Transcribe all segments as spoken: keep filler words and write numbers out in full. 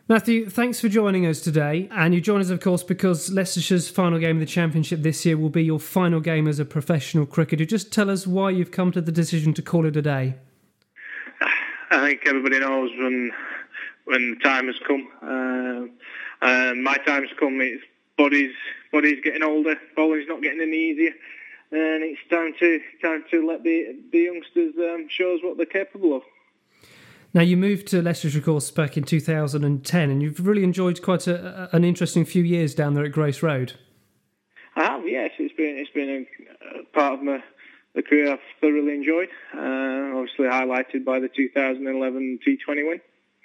Matthew, thanks for joining us today. And you join us, of course, because Leicestershire's final game of the Championship this year will be your final game as a professional cricketer. Just tell us why you've come to the decision to call it a day. I think everybody knows when when the time has come. Uh, uh, my time's come. It's body's body's getting older. Bowling's not getting any easier, and it's time to time to let the the youngsters um, show us what they're capable of. Now, you moved to Leicestershire, of course, back in two thousand ten, and you've really enjoyed quite a, an interesting few years down there at Grace Road. I have, yes. It's been it's been a, a part of my the career I've thoroughly enjoyed. Uh, obviously highlighted by the two thousand eleven T twenty win.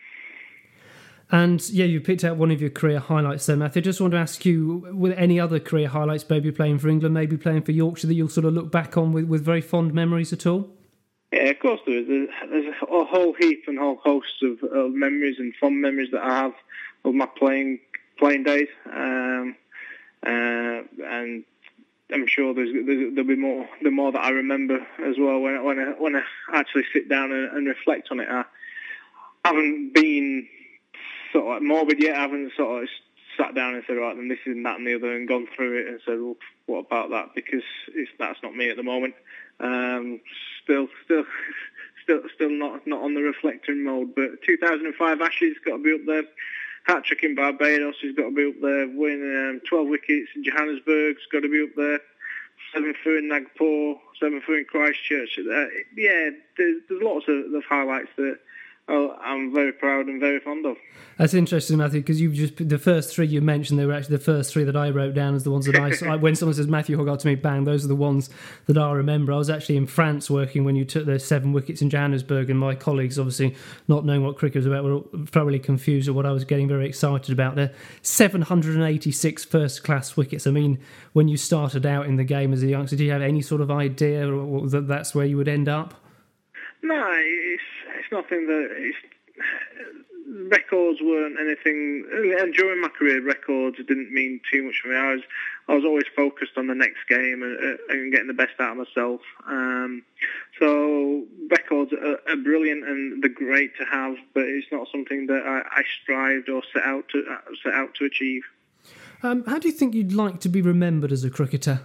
And yeah, you picked out one of your career highlights there, Matthew. I just want to ask you, with any other career highlights, maybe playing for England, maybe playing for Yorkshire, that you'll sort of look back on with, with very fond memories at all? Yeah, of course there is. There's, there's a whole heap and whole host of, of memories and fond memories that I have of my playing playing days, um, uh, and I'm sure there's, there's there'll be more the more that I remember as well when I, when I, when I actually sit down and, and reflect on it. I haven't been sort of like morbid yet. I haven't sort of sat down and said, right, then this and that and the other, and gone through it and said, well, what about that? Because it's, that's not me at the moment. Um, still, still, still, still not not on the reflecting mode. But two thousand five Ashes got to be up there. Hat trick in Barbados has got to be up there. Winning um, twelve wickets in Johannesburg's got to be up there. Seven for in Nagpur, seven for in Christchurch. Uh, yeah, there's, there's lots of, of highlights that oh, I'm very proud and very fond of. That's interesting, Matthew, because you just the first three you mentioned, they were actually the first three that I wrote down as the ones that I. When someone says Matthew Hoggart to me, bang, those are the ones that I remember. I was actually in France working when you took the seven wickets in Johannesburg, and my colleagues, obviously not knowing what cricket was about, were thoroughly confused at what I was getting very excited about. The seven hundred eighty-six first-class wickets. I mean, when you started out in the game as a youngster, did you have any sort of idea that that's where you would end up? No, it's it's nothing that it's. Records weren't anything, and during my career, records didn't mean too much for me. I was, I was always focused on the next game and, and getting the best out of myself. Um, so records are, are brilliant and they're great to have, but it's not something that I, I strived or set out to uh, set out to achieve. Um, how do you think you'd like to be remembered as a cricketer?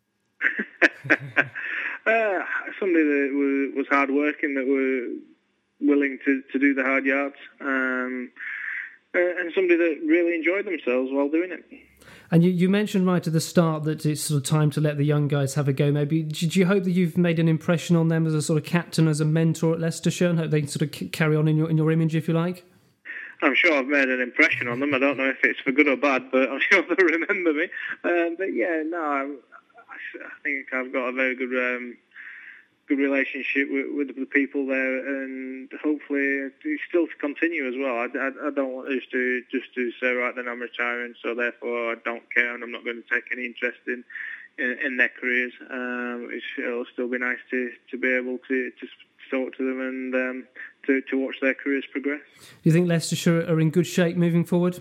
uh, somebody that was, was hard working, that were willing to, to do the hard yards, um, uh, and somebody that really enjoyed themselves while doing it. And you, you mentioned right at the start that it's sort of time to let the young guys have a go. Maybe did you hope that you've made an impression on them as a sort of captain, as a mentor at Leicestershire, and hope they can sort of carry on in your in your image, if you like? I'm sure I've made an impression on them. I don't know if it's for good or bad, but I'm sure they'll remember me. Um, but yeah, no, I, I think I've got a very good. Um, good relationship with, with the people there, and hopefully it's still to continue as well. I, I, I don't want us to just to say, right, then I'm retiring, so therefore I don't care and I'm not going to take any interest in in, in their careers. Um, it's, it'll still be nice to, to be able to, to talk to them and um, to, to watch their careers progress. Do you think Leicestershire are in good shape moving forward?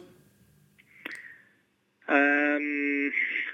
Um...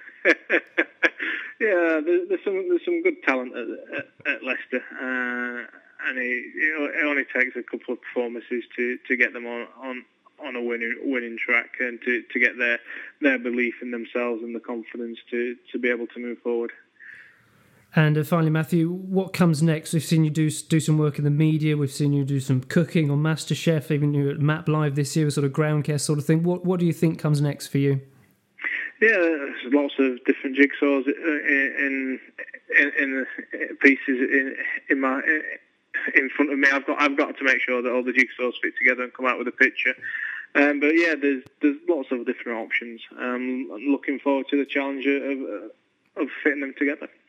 Yeah, there's, there's some there's some good talent at, at, at Leicester, uh, and it, it only takes a couple of performances to, to get them on, on, on a winning winning track and to, to get their their belief in themselves and the confidence to, to be able to move forward. And uh, finally, Matthew, what comes next? We've seen you do do some work in the media. We've seen you do some cooking on MasterChef. Even you at Map Live this year, sort of ground care sort of thing. What what do you think comes next for you? Yeah, there's lots of different jigsaws in in, in the pieces in in my in front of me. I've got I've got to make sure that all the jigsaws fit together and come out with a picture. Um, but yeah, there's there's lots of different options. Um, I'm looking forward to the challenge of of fitting them together.